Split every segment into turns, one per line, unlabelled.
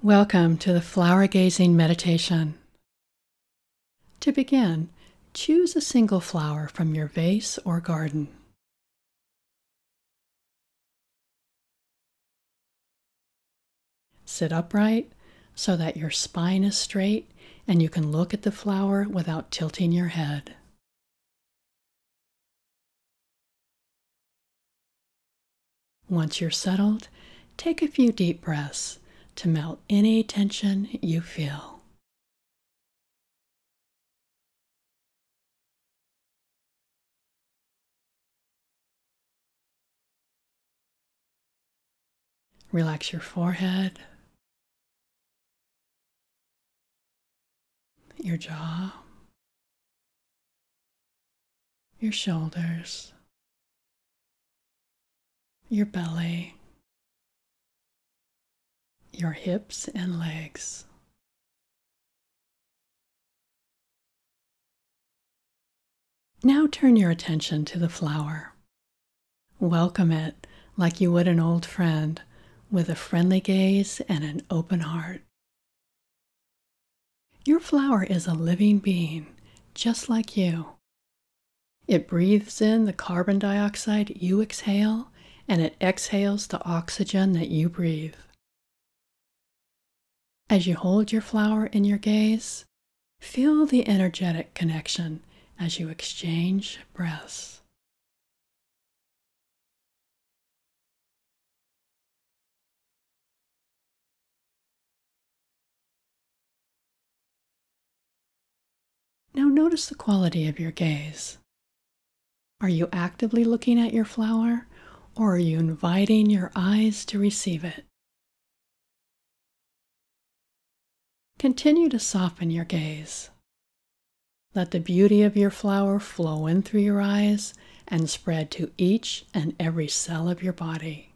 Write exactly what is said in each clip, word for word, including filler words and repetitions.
Welcome to the flower gazing meditation. To begin, choose a single flower from your vase or garden. Sit upright so that your spine is straight and you can look at the flower without tilting your head. Once you're settled, take a few deep breaths to melt any tension you feel. Relax your forehead, your jaw, your shoulders, your belly, your hips and legs. Now turn your attention to the flower. Welcome it like you would an old friend, with a friendly gaze and an open heart. Your flower is a living being, just like you. It breathes in the carbon dioxide you exhale, and it exhales the oxygen that you breathe. As you hold your flower in your gaze, feel the energetic connection as you exchange breaths. Now notice the quality of your gaze. Are you actively looking at your flower, or are you inviting your eyes to receive it? Continue to soften your gaze. Let the beauty of your flower flow in through your eyes and spread to each and every cell of your body.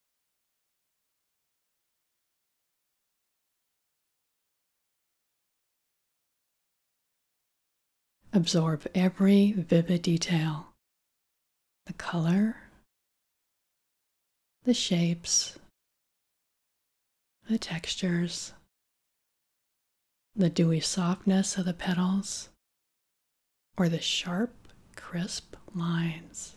Absorb every vivid detail. The color, the shapes, the textures, the dewy softness of the petals, or the sharp, crisp lines.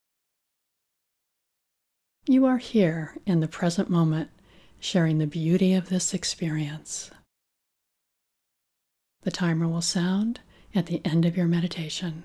You are here in the present moment, sharing the beauty of this experience. The timer will sound at the end of your meditation.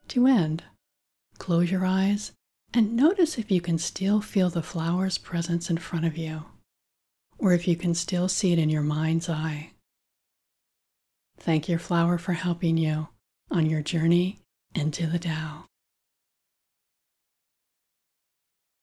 To end, close your eyes and notice if you can still feel the flower's presence in front of you, or if you can still see it in your mind's eye. Thank your flower for helping you on your journey into the Tao.